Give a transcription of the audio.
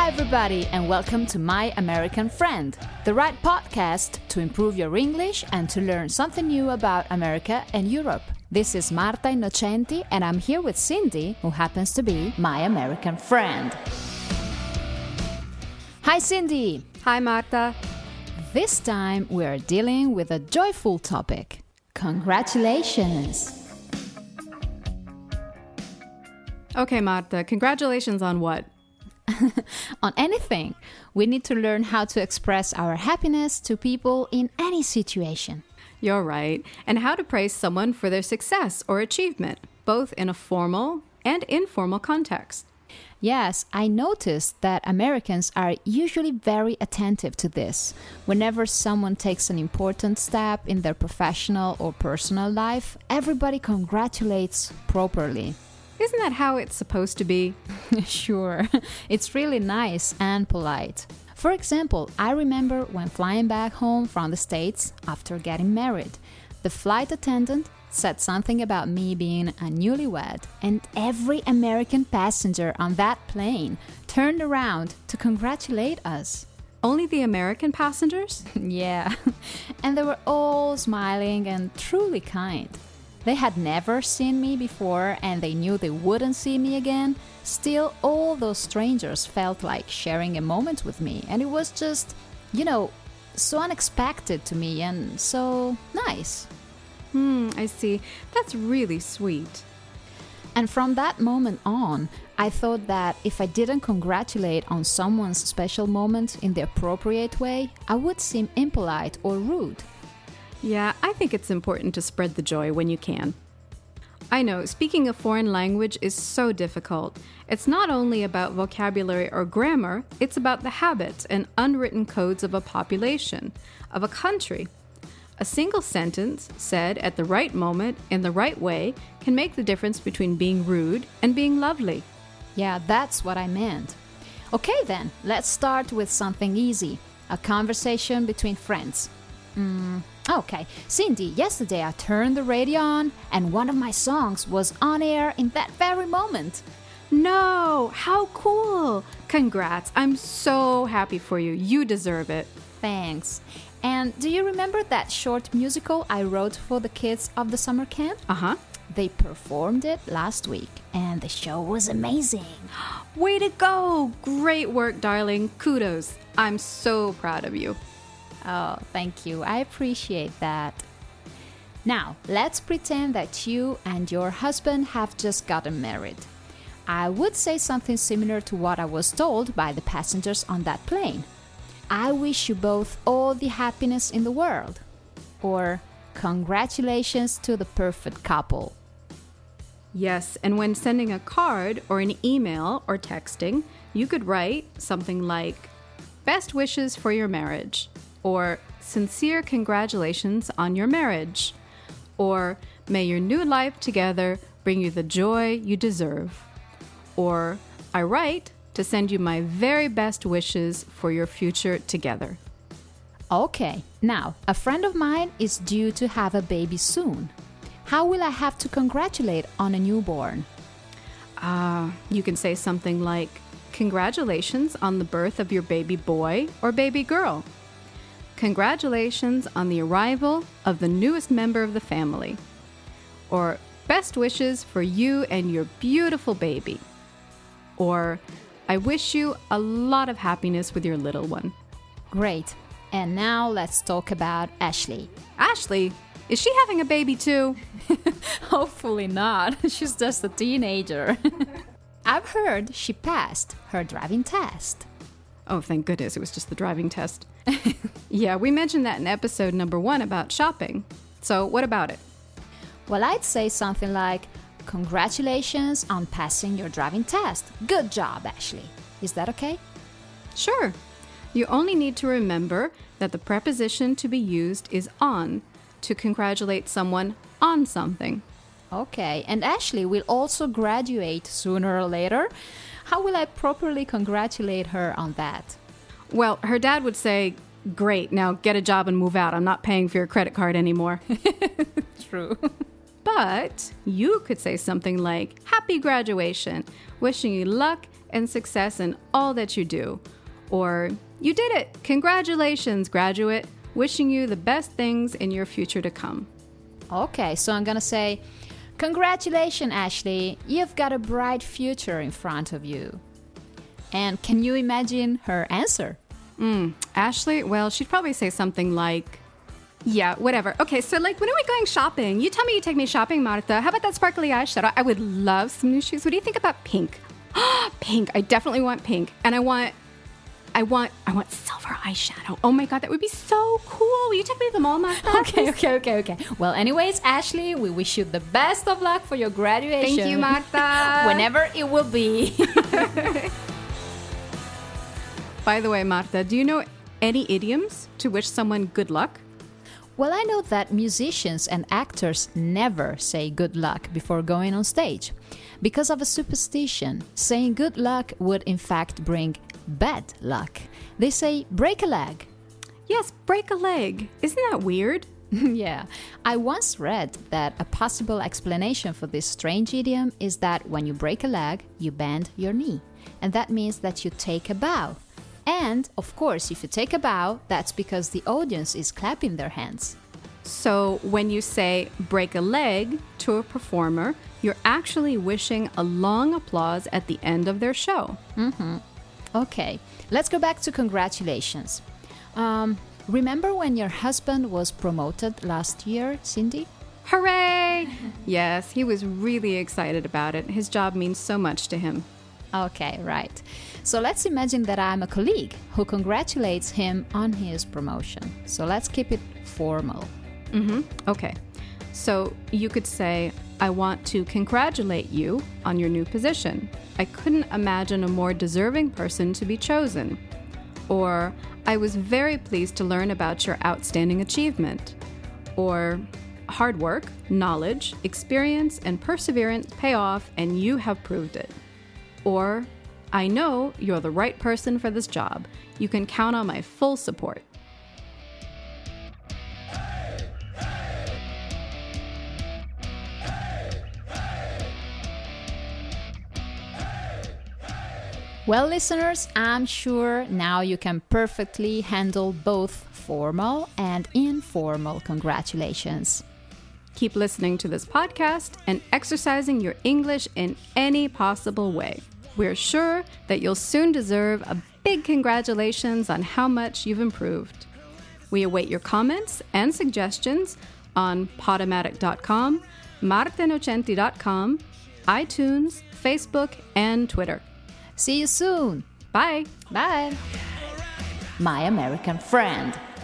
everybody, and welcome to My American Friend, the right podcast to improve your English and to learn something new about America and Europe. This is Marta Innocenti, and I'm here with Cindy, who happens to be my American friend. Hi, Cindy. Hi, Marta. This time we're dealing with a joyful topic. Congratulations. Okay, Marta, congratulations on what? On anything. We need to learn how to express our happiness to people in any situation. You're right. And how to praise someone for their success or achievement, both in a formal and informal context. Yes, I noticed that Americans are usually very attentive to this. Whenever someone takes an important step in their professional or personal life, everybody congratulates properly. Isn't that how it's supposed to be? Sure. It's really nice and polite. For example, I remember when flying back home from the States after getting married. The flight attendant said something about me being a newlywed, and every American passenger on that plane turned around to congratulate us. Only the American passengers? Yeah. And they were all smiling and truly kind. They had never seen me before and they knew they wouldn't see me again. Still, all those strangers felt like sharing a moment with me. And it was just, so unexpected to me and so nice. I see. That's really sweet. And from that moment on, I thought that if I didn't congratulate on someone's special moment in the appropriate way, I would seem impolite or rude. Yeah, I think it's important to spread the joy when you can. I know, speaking a foreign language is so difficult. It's not only about vocabulary or grammar, it's about the habits and unwritten codes of a population, of a country. A single sentence said at the right moment in the right way can make the difference between being rude and being lovely. Yeah, that's what I meant. Okay then, let's start with something easy. A conversation between friends. Okay, Cindy, yesterday I turned the radio on and one of my songs was on air in that very moment. No, how cool! Congrats, I'm so happy for you. You deserve it. Thanks. And do you remember that short musical I wrote for the kids of the summer camp? Uh-huh. They performed it last week and the show was amazing. Way to go! Great work, darling. Kudos. I'm so proud of you. Oh, thank you. I appreciate that. Now, let's pretend that you and your husband have just gotten married. I would say something similar to what I was told by the passengers on that plane. I wish you both all the happiness in the world. Or, congratulations to the perfect couple. Yes, and when sending a card or an email or texting, you could write something like, "Best wishes for your marriage," or "Sincere congratulations on your marriage," or "May your new life together bring you the joy you deserve," or "I write to send you my very best wishes for your future together." Okay, now, a friend of mine is due to have a baby soon. How will I have to congratulate on a newborn? You can say something like, "Congratulations on the birth of your baby boy or baby girl." "Congratulations on the arrival of the newest member of the family." Or, "Best wishes for you and your beautiful baby." Or, "I wish you a lot of happiness with your little one." Great. And now let's talk about Ashley. Ashley? Is she having a baby too? Hopefully not. She's just a teenager. I've heard she passed her driving test. Oh, thank goodness it was just the driving test. Yeah, we mentioned that in episode number 1 about shopping. So what about it? Well, I'd say something like, congratulations on passing your driving test. Good job, Ashley. Is that okay? Sure. You only need to remember that the preposition to be used is on, to congratulate someone on something. Okay, and Ashley will also graduate sooner or later. How will I properly congratulate her on that? Well, her dad would say, "Great, now get a job and move out. I'm not paying for your credit card anymore." True. But you could say something like, "Happy graduation. Wishing you luck and success in all that you do. Or, you did it! Congratulations, graduate! Wishing you the best things in your future to come. Okay, so I'm gonna say, congratulations, Ashley. You've got a bright future in front of you. And can you imagine her answer? Ashley, well, she'd probably say something like, yeah, whatever. Okay, so like, when are we going shopping? You tell me you take me shopping, Marta. How about that sparkly eyeshadow? I would love some new shoes. What do you think about pink? Pink. I definitely want pink. And I want silver eyeshadow. Oh my God, that would be so cool. Will you take me to the mall, Marta? Okay. Well, anyways, Ashley, we wish you the best of luck for your graduation. Thank you, Marta. Whenever it will be. By the way, Marta, do you know any idioms to wish someone good luck? Well, I know that musicians and actors never say good luck before going on stage. Because of a superstition, saying good luck would in fact bring bad luck. They say break a leg. Yes, break a leg. Isn't that weird? Yeah. I once read that a possible explanation for this strange idiom is that when you break a leg, you bend your knee. And that means that you take a bow. And, of course, if you take a bow, that's because the audience is clapping their hands. So when you say break a leg to a performer, you're actually wishing a long applause at the end of their show. Okay, let's go back to congratulations. Remember when your husband was promoted last year, Cindy? Hooray! Yes, he was really excited about it. His job means so much to him. Okay, right. So let's imagine that I'm a colleague who congratulates him on his promotion. So let's keep it formal. Okay. So you could say, I want to congratulate you on your new position. I couldn't imagine a more deserving person to be chosen. Or, I was very pleased to learn about your outstanding achievement. Or, hard work, knowledge, experience, and perseverance pay off, and you have proved it. Or, I know you're the right person for this job. You can count on my full support. Well, listeners, I'm sure now you can perfectly handle both formal and informal congratulations. Keep listening to this podcast and exercising your English in any possible way. We're sure that you'll soon deserve a big congratulations on how much you've improved. We await your comments and suggestions on Podomatic.com, martenocenti.com, iTunes, Facebook, and Twitter. See you soon. Bye. Bye. My American friend.